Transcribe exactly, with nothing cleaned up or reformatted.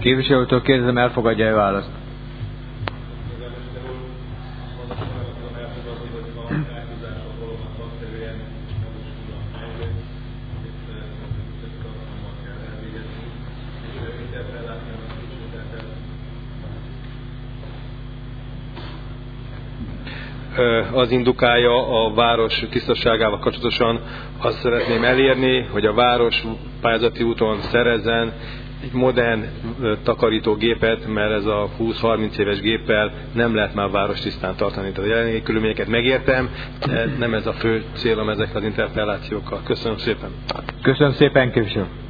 Képviselőtől kérdezem, elfogadja-e a választ? Az indukálja a város tisztaságával kapcsolatosan. Azt szeretném elérni, hogy a város pályázati úton szerezzen egy modern takarítógépet, mert ez a húsz-harminc éves géppel nem lehet már város tisztán tartani. Tehát a jelenlegi körülményeket megértem, de nem ez a fő célom ezekkel az interpellációkkal. Köszönöm szépen. Köszönöm szépen, képviselő.